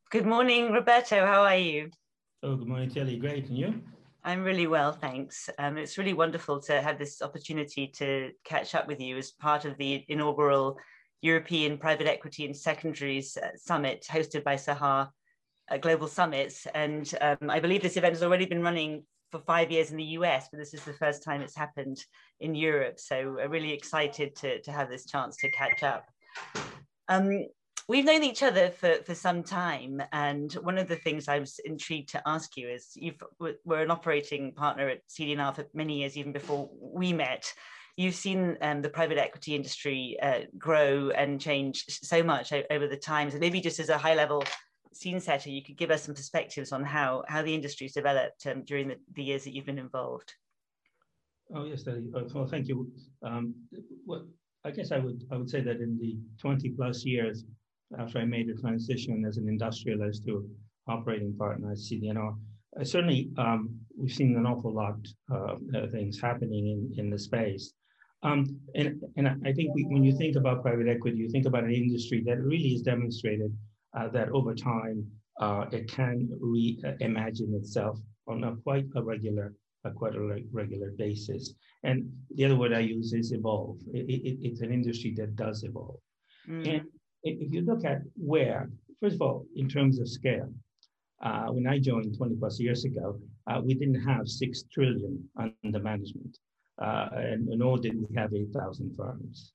Good morning, Roberto. How are you? Oh, good morning, Kelly. Great. And you? I'm really well, thanks. It's really wonderful to have this opportunity to catch up with you as part of the inaugural European Private Equity and Secondaries Summit hosted by Sahar Global Summits. And I believe this event has already been running for 5 years in the US, but this is the first time it's happened in Europe. So I'm really excited to have this chance to catch up. Um, we've known each other for some time, and one of the things I was intrigued to ask you is were an operating partner at CD&R for many years, even before we met. You've seen the private equity industry grow and change so much over the times, and maybe just as a high level scene setter, you could give us some perspectives on how the industry's developed during the years that you've been involved. Oh, yes, Kelly. Well, thank you. Well, I guess I would say that in the 20 plus years after I made the transition as an industrialist to operating partner at CD&R, certainly we've seen an awful lot of things happening in the space. And I think when you think about private equity, you think about an industry that really has demonstrated that over time it can reimagine itself on a quite a regular basis. And the other word I use is evolve. It's an industry that does evolve. And if you look at where, first of all, in terms of scale, when I joined 20 plus years ago, we didn't have 6 trillion under management, and nor did we have 8,000 firms.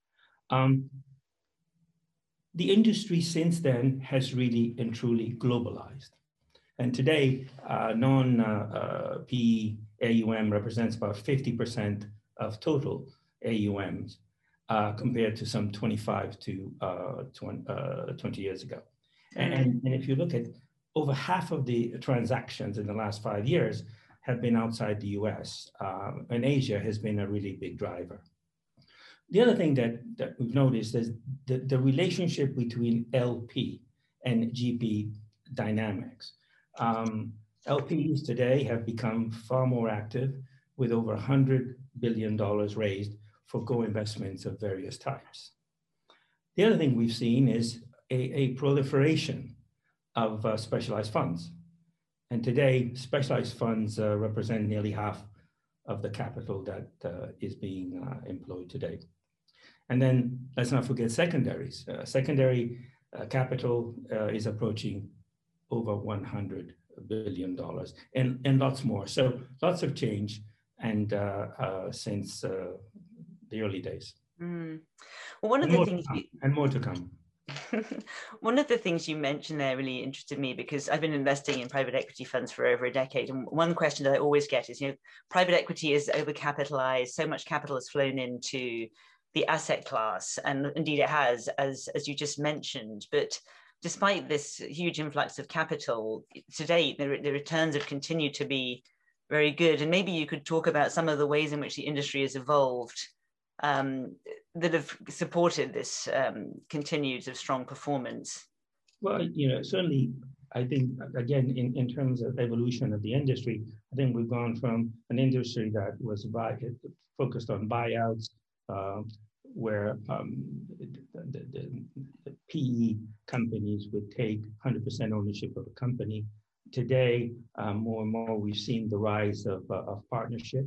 The industry since then has really and truly globalized. And today, non-PE AUM represents about 50% of total AUMs, compared to some 25 to 20 years ago. And if you look at over half of the transactions in the last 5 years have been outside the US, and Asia has been a really big driver. The other thing that we've noticed is the relationship between LP and GP dynamics. LPs today have become far more active with over $100 billion raised for co-investments of various types. The other thing we've seen is a proliferation of specialized funds. And today, specialized funds represent nearly half of the capital that is being employed today. And then let's not forget secondaries. Secondary capital is approaching over $100 billion and lots more. So lots of change and since the early days. Well, one of the things and more to come. One of the things you mentioned there really interested me because I've been investing in private equity funds for over a decade. And one question that I always get is, private equity is overcapitalized. So much capital has flown into the asset class. And indeed it has, as you just mentioned. But despite this huge influx of capital, to date, the returns have continued to be very good. And maybe you could talk about some of the ways in which the industry has evolved that have supported this continued of strong performance. Well, certainly, I think, again, in terms of evolution of the industry, I think we've gone from an industry that was focused on buyouts, where the PE companies would take 100% ownership of a company. Today, more and more, we've seen the rise of partnership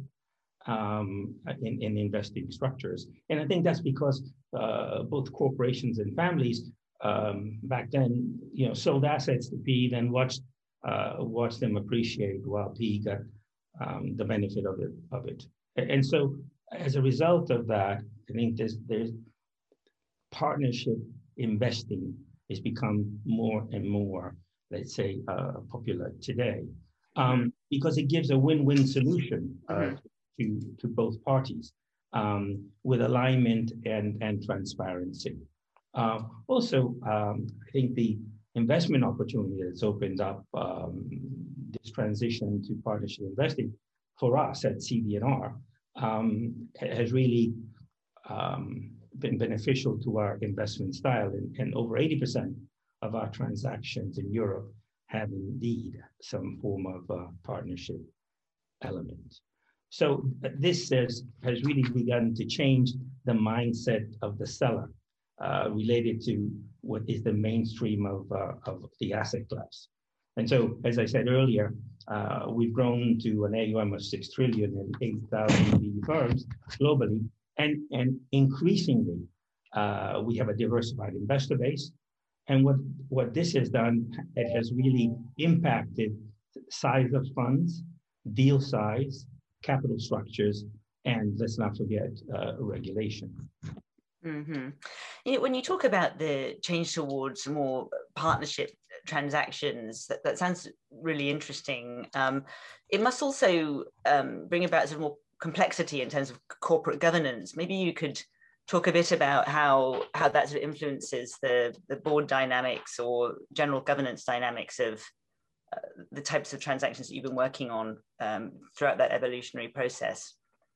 in investing structures. And I think that's because both corporations and families back then, sold assets to PE, then watched them appreciate while PE got the benefit of it. And so as a result of that, I think there's partnership investing has become more and more, let's say, popular today, because it gives a win-win solution to both parties with alignment and transparency. Also, I think the investment opportunity that's opened up this transition to partnership investing for us at CD&R has really been beneficial to our investment style, and over 80% of our transactions in Europe have indeed some form of partnership element. So this has really begun to change the mindset of the seller related to what is the mainstream of the asset class. And so, as I said earlier, we've grown to an AUM of 6 trillion and 8,000 PE firms globally, and increasingly, we have a diversified investor base. And what this has done, it has really impacted size of funds, deal size, capital structures, and let's not forget regulation. Mm-hmm. You know, when you talk about the change towards more partnership transactions, that sounds really interesting. It must also bring about some more complexity in terms of corporate governance. Maybe you could talk a bit about how that sort of influences the board dynamics or general governance dynamics of the types of transactions that you've been working on throughout that evolutionary process.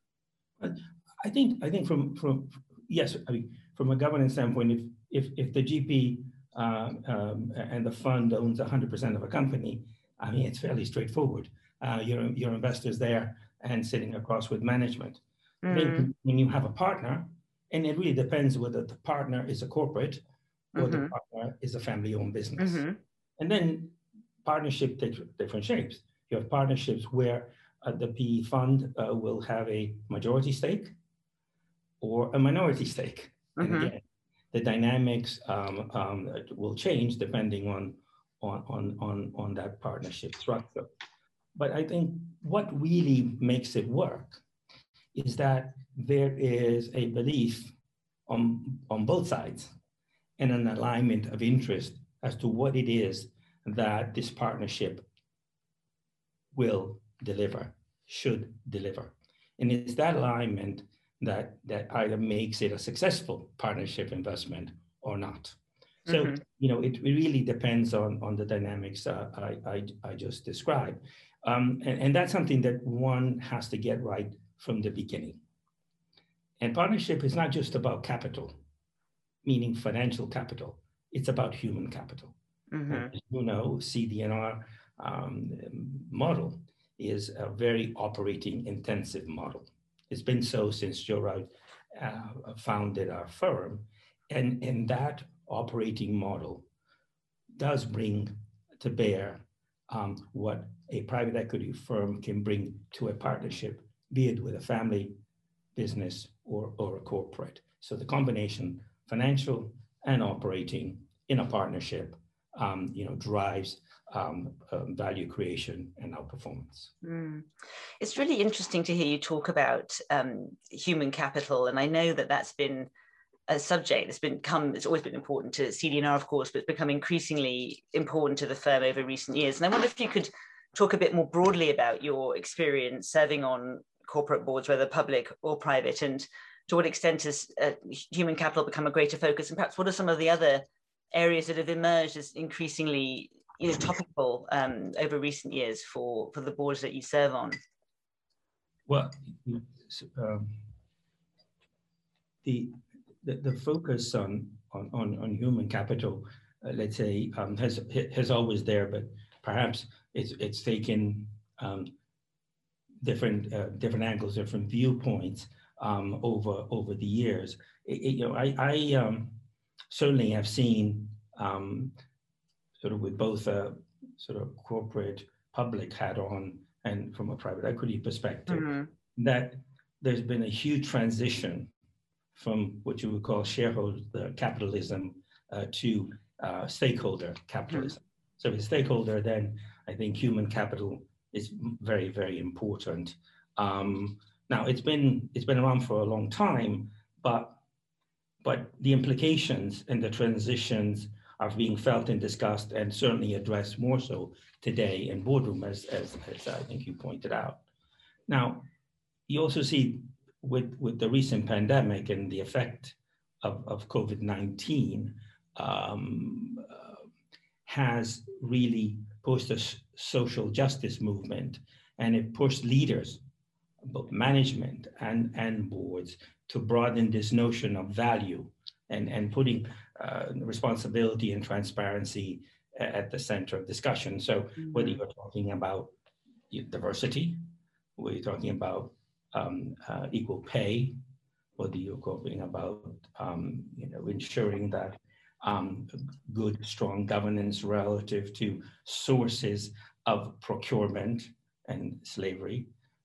I think from yes, I mean, from a governance standpoint, if the GP and the fund owns 100% of a company, I mean, it's fairly straightforward. Your investors there and sitting across with management. I think when you have a partner, and it really depends whether the partner is a corporate or the partner is a family-owned business. And then partnership takes different shapes. You have partnerships where the PE fund will have a majority stake or a minority stake. And again, the dynamics will change depending on that partnership structure. But I think what really makes it work is that there is a belief on both sides and an alignment of interest as to what it is that this partnership will deliver, should deliver. And it's that alignment that either makes it a successful partnership investment or not. So, it really depends on the dynamics I just described. And that's something that one has to get right from the beginning. And partnership is not just about capital, meaning financial capital. It's about human capital. As you know, CD&R model is a very operating intensive model. It's been so since Joe Wright founded our firm. And that operating model does bring to bear what a private equity firm can bring to a partnership, be it with a family business or a corporate. So the combination, financial and operating in a partnership, drives value creation and outperformance. It's really interesting to hear you talk about human capital, and I know that that's been a subject it's always been important to CD&R, of course, but it's become increasingly important to the firm over recent years. And I wonder if you could talk a bit more broadly about your experience serving on corporate boards, whether public or private, and to what extent has human capital become a greater focus, and perhaps what are some of the other areas that have emerged as increasingly topical over recent years for the boards that you serve on? Well, the focus on human capital, let's say, has always there, but perhaps it's taken different angles, different viewpoints over the years. I certainly have seen sort of with both a sort of corporate public hat on and from a private equity perspective, that there's been a huge transition from what you would call shareholder capitalism to stakeholder capitalism. So the stakeholder, then I think human capital is very, very important. Now it's been around for a long time, but the implications and the transitions are being felt and discussed and certainly addressed more so today in boardroom, as I think you pointed out. Now, you also see with the recent pandemic and the effect of COVID-19 has really pushed a social justice movement, and it pushed leaders, both management and boards, to broaden this notion of value and putting responsibility and transparency at the center of discussion. So whether you're talking about diversity, whether you're talking about equal pay, whether you're talking about ensuring that good, strong governance relative to sources of procurement and slavery,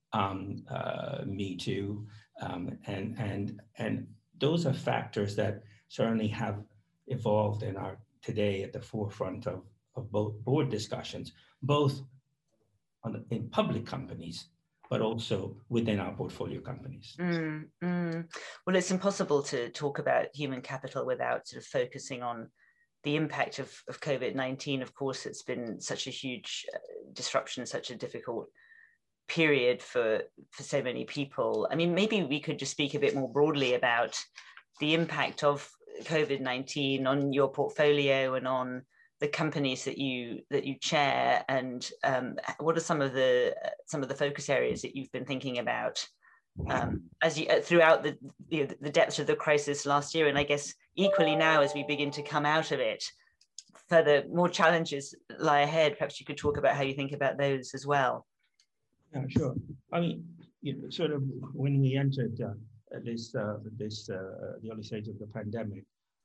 Me Too, and those are factors that certainly have evolved and are today at the forefront of both board discussions, both in public companies, but also within our portfolio companies. Well, it's impossible to talk about human capital without sort of focusing on the impact of COVID-19. Of course, it's been such a huge disruption, such a difficult period for so many people. I mean, maybe we could just speak a bit more broadly about the impact of COVID-19 on your portfolio and on the companies that you chair, and what are some of the focus areas that you've been thinking about as you throughout the depths of the crisis last year, and I guess equally now as we begin to come out of it, further more challenges lie ahead. Perhaps you could talk about how you think about those as well. Yeah, sure. I mean, sort of when we entered the early stage of the pandemic,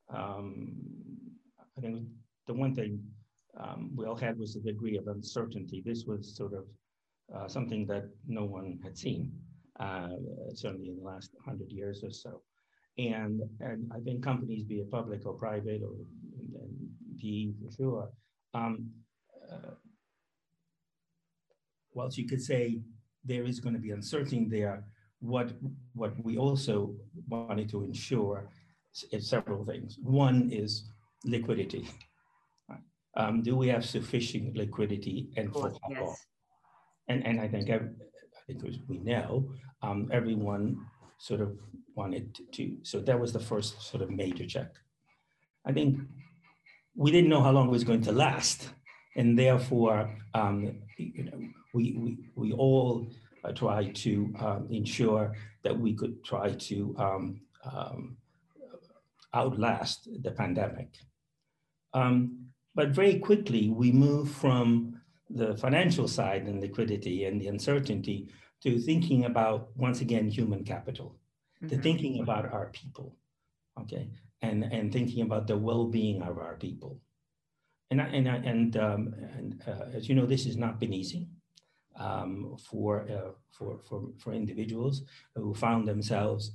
I think the one thing we all had was a degree of uncertainty. This was sort of something that no one had seen, certainly in the last 100 years or so. And I think companies, be it public or private or PE for sure, whilst you could say there is going to be uncertainty there, what we also wanted to ensure is several things. One is liquidity. Do we have sufficient liquidity, and for how long? And I think as we know, everyone sort of wanted to. So that was the first sort of major check. I think we didn't know how long it was going to last, and therefore, we all tried to ensure that we could try to outlast the pandemic. But very quickly, we moved from the financial side and liquidity and the uncertainty to thinking about, once again, human capital, to thinking about our people, okay, and thinking about the well-being of our people. And as you know, this has not been easy for individuals who found themselves,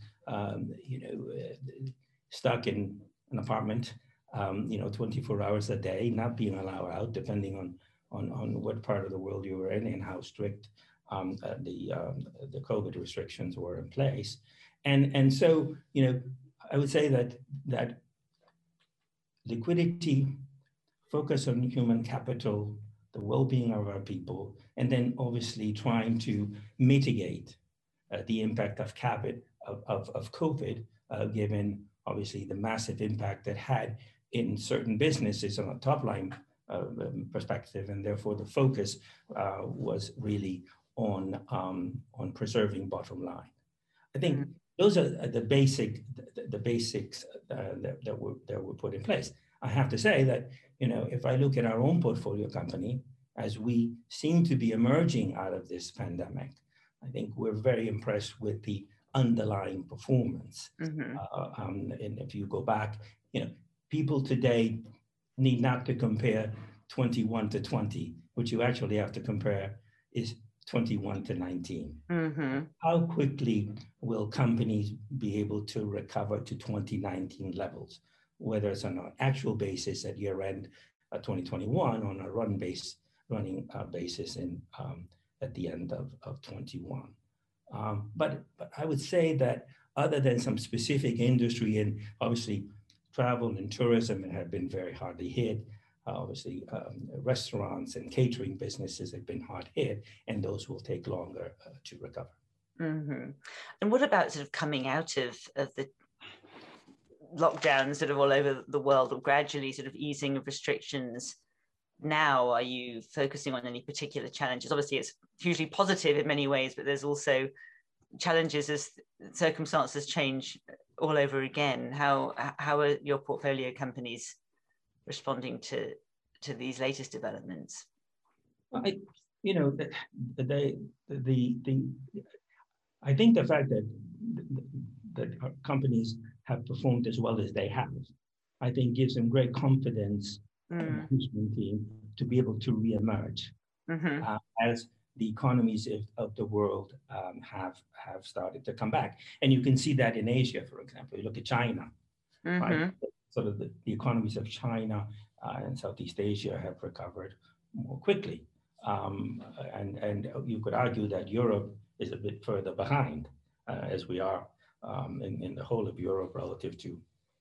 stuck in an apartment, 24 hours a day, not being allowed out, depending on what part of the world you were in and how strict the COVID restrictions were in place. And so, I would say that liquidity, focus on human capital, the well-being of our people, and then obviously trying to mitigate the impact of COVID, given obviously the massive impact it had in certain businesses on a top line perspective, and therefore the focus was really on preserving bottom line. I think those are the basics that were put in place. I have to say that if I look at our own portfolio company, as we seem to be emerging out of this pandemic, I think we're very impressed with the underlying performance. And if you go back, people today need not to compare 21 to 20. What you actually have to compare is 21 to 19. How quickly will companies be able to recover to 2019 levels, whether it's on an actual basis at year end 2021, on a running basis in at the end of 21. But I would say that other than some specific industry, and obviously travel and tourism have been very hardly hit, obviously restaurants and catering businesses have been hard hit, and those will take longer to recover. And what about sort of coming out of the lockdowns sort of all over the world, or gradually sort of easing of restrictions? Now, are you focusing on any particular challenges? Obviously, it's hugely positive in many ways, but there's also challenges as circumstances change all over again. How are your portfolio companies responding to these latest developments? I think the fact that that companies have performed as well as they have, I think gives them great confidence, the management team, to be able to reemerge as the economies of the world have started to come back. And you can see that in Asia, for example. You look at China, right? Sort of the economies of China and Southeast Asia have recovered more quickly. And you could argue that Europe is a bit further behind, as we are in the whole of Europe relative to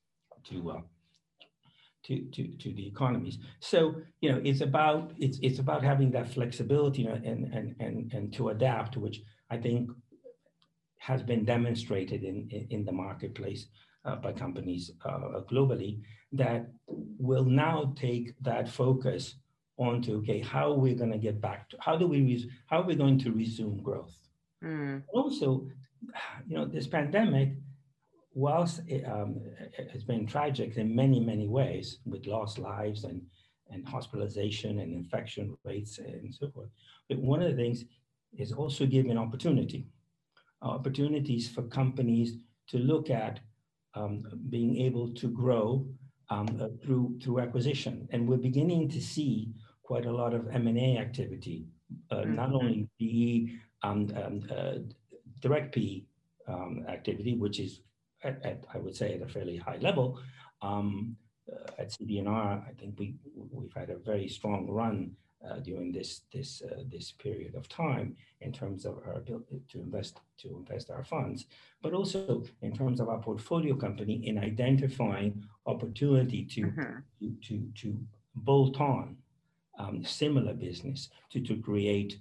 the economies. So, you know, it's about having that flexibility and to adapt, which I think has been demonstrated in the marketplace by companies globally, that will now take that focus onto, okay, how are we going to get back to, how are we going to resume growth? Also, you know, this pandemic, whilst it has been tragic in many, many ways, with lost lives and hospitalization and infection rates and so forth, but one of the things is also giving opportunities for companies to look at being able to grow through acquisition. And we're beginning to see quite a lot of M&A activity, not only PE, direct PE activity, which is I would say at a fairly high level. At CD&R, I think we've had a very strong run during this period of time in terms of our ability to invest our funds, but also in terms of our portfolio company in identifying opportunity to bolt on similar business to create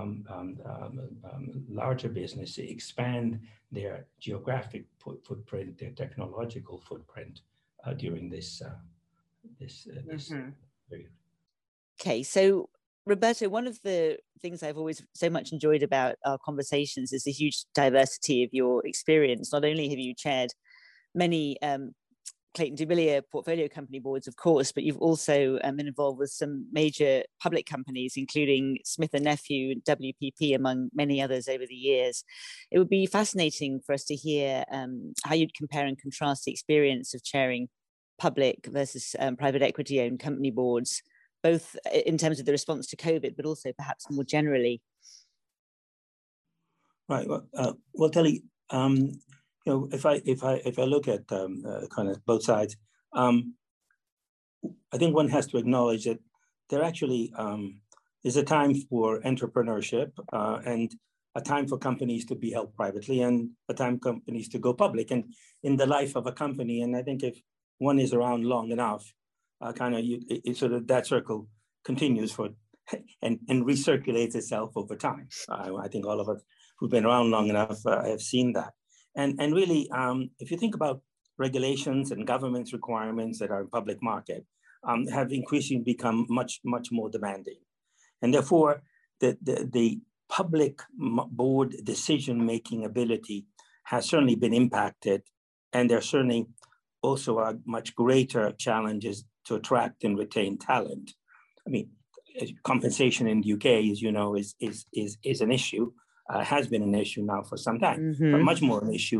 larger business, expand their geographic footprint, their technological footprint during this period. Okay, so Roberto, one of the things I've always so much enjoyed about our conversations is the huge diversity of your experience. Not only have you chaired many Clayton Dubilier portfolio company boards, of course, but you've also been involved with some major public companies, including Smith & Nephew, WPP, among many others over the years. It would be fascinating for us to hear how you'd compare and contrast the experience of chairing public versus private equity-owned company boards, both in terms of the response to COVID, but also perhaps more generally. Right. Well, Telly, you know, if I look at kind of both sides, I think one has to acknowledge that there actually is a time for entrepreneurship and a time for companies to be held privately and a time for companies to go public. And in the life of a company, and I think if one is around long enough, kind of it sort of that circle continues for and recirculates itself over time. I think all of us who've been around long enough have seen that. And really, if you think about regulations and government's requirements that are in public market, have increasingly become much more demanding. And therefore, the public board decision-making ability has certainly been impacted. And there certainly also are much greater challenges to attract and retain talent. I mean, compensation in the UK, as you know, is an issue. Has been an issue now for some time, but much more an issue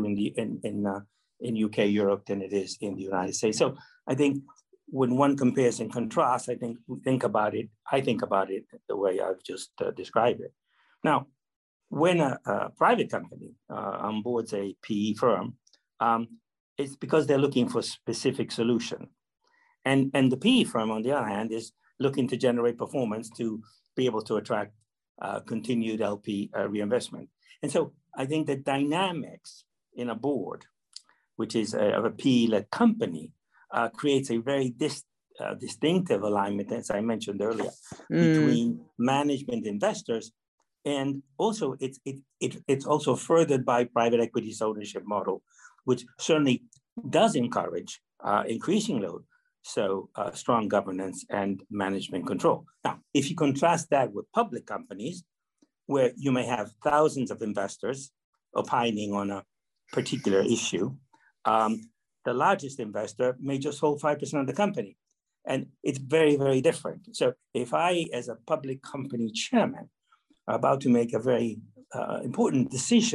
in UK, Europe than it is in the United States. So I think when one compares and contrasts, I think think about it the way I've just described it. Now, when a private company onboards a PE firm, it's because they're looking for a specific solution. And the PE firm, on the other hand, is looking to generate performance to be able to attract continued LP reinvestment. And so I think the dynamics in a board, which is of a PE-led company, creates a very distinctive alignment, as I mentioned earlier, between management investors. And also it's also furthered by private equity's ownership model, which certainly does encourage increasingly strong governance and management control. Now, if you contrast that with public companies, where you may have thousands of investors opining on a particular issue, the largest investor may just hold 5% of the company. And it's very, very different. So if I, as a public company chairman, are about to make a very important decision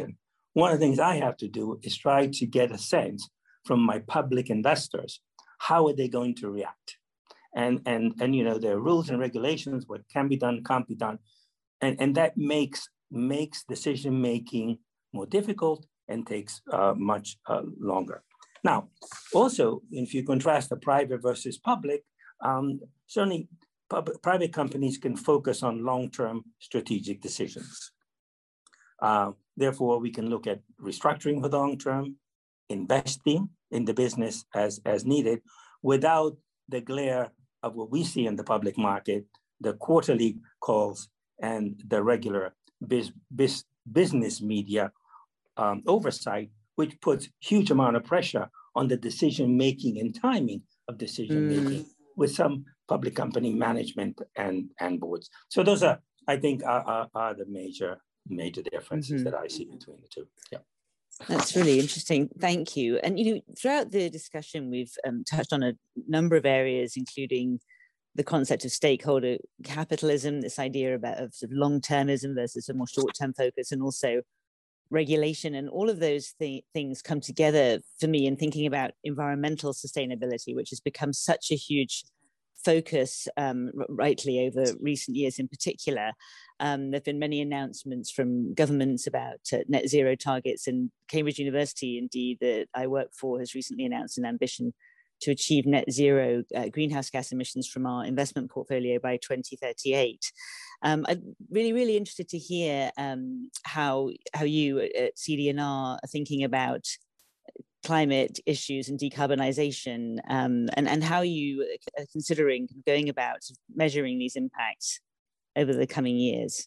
one of the things I have to do is try to get a sense from my public investors, how are they going to react? And there are rules and regulations, what can be done, can't be done. And that makes decision-making more difficult and takes much longer. Now, also, if you contrast the private versus public, certainly private companies can focus on long-term strategic decisions. Therefore, we can look at restructuring for the long term, investing in the business as needed, without the glare of what we see in the public market, the quarterly calls and the regular business media oversight, which puts huge amount of pressure on the decision-making and timing of decision-making with some public company management and boards. So those are, I think, are the major differences that I see between the two. Yeah. That's really interesting. Thank you. And throughout the discussion, we've touched on a number of areas, including the concept of stakeholder capitalism, this idea of sort of long-termism versus a more short-term focus, and also regulation. And all of those things come together for me in thinking about environmental sustainability, which has become such a huge focus, rightly, over recent years in particular. There have been many announcements from governments about net zero targets, and Cambridge University, indeed, that I work for, has recently announced an ambition to achieve net zero greenhouse gas emissions from our investment portfolio by 2038. I'm really interested to hear how you at CD&R are thinking about climate issues and decarbonisation, and how you are considering going about measuring these impacts over the coming years.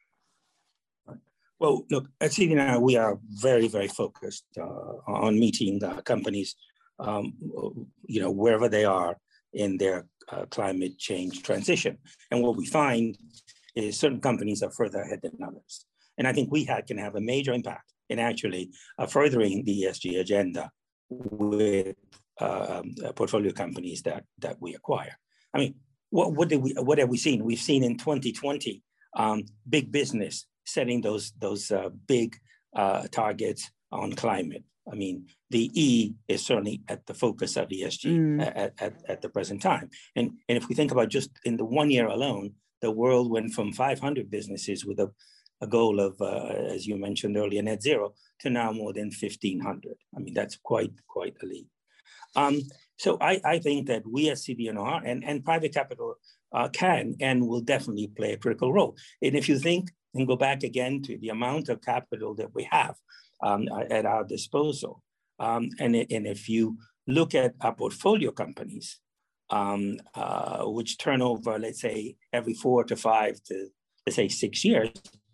Well, look, at CD&R, we are very, very focused on meeting the companies, wherever they are in their climate change transition. And what we find is certain companies are further ahead than others. And I think we can have a major impact in actually furthering the ESG agenda with portfolio companies that we acquire. I mean, what have we seen? We've seen in 2020 big business setting those big targets on climate. I mean, the E is certainly at the focus of ESG at the present time. And if we think about just in the 1 year alone, the world went from 500 businesses with a goal of, as you mentioned earlier, net zero, to now more than 1,500. I mean, that's quite a leap. So I think that we as CD&R and private capital can and will definitely play a critical role. And if you think and go back again to the amount of capital that we have at our disposal, and if you look at our portfolio companies, which turn over, let's say, every 4 to 5 to, let's say, 6 years,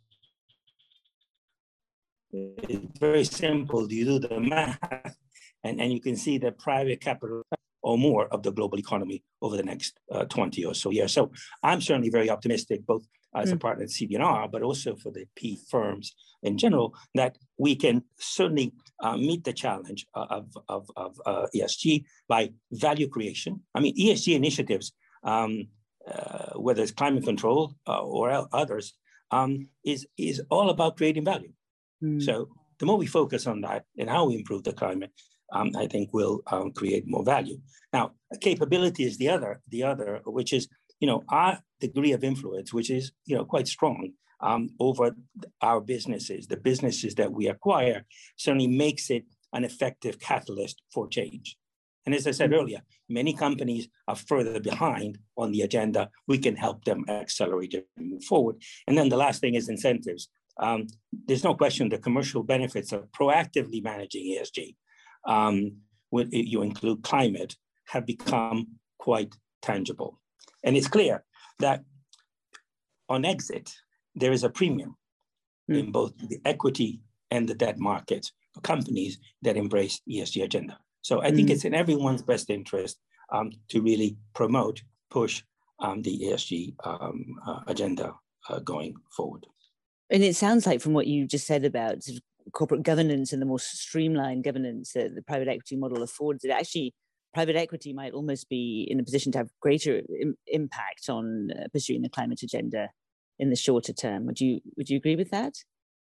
it's very simple. You do the math, and you can see that private capital or more of the global economy over the next 20 or so years. So I'm certainly very optimistic, both as a partner at CD&R, but also for the P firms in general, that we can certainly meet the challenge of ESG by value creation. I mean, ESG initiatives, whether it's climate control or others, is all about creating value. So the more we focus on that and how we improve the climate, I think will create more value. Now, capability is the other, which is, our degree of influence, which is, quite strong over our businesses. The businesses that we acquire certainly makes it an effective catalyst for change. And as I said earlier, many companies are further behind on the agenda. We can help them accelerate and move forward. And then the last thing is incentives. There's no question the commercial benefits of proactively managing ESG, when you include climate, have become quite tangible. And it's clear that on exit, there is a premium in both the equity and the debt markets for companies that embrace ESG agenda. So I think it's in everyone's best interest to really promote, push the ESG agenda going forward. And it sounds like from what you just said about sort of corporate governance and the more streamlined governance that the private equity model affords, that actually private equity might almost be in a position to have greater impact on pursuing the climate agenda in the shorter term. Would you agree with that?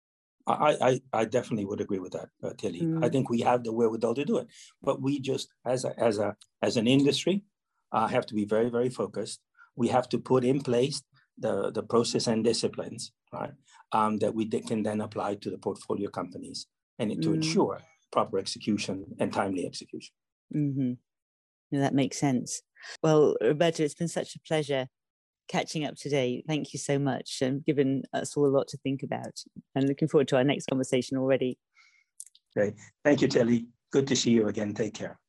I definitely would agree with that, Tilly. I think we have the wherewithal to do it, but we just, as an industry, have to be very, very focused. We have to put in place the process and disciplines, right, that we can then apply to the portfolio companies, and to ensure proper execution and timely execution. Yeah, that makes sense. Well, Roberto, it's been such a pleasure catching up today. Thank you so much, and given us all a lot to think about, and looking forward to our next conversation already. Great. Thank you, Tilly. Good to see you again. Take care.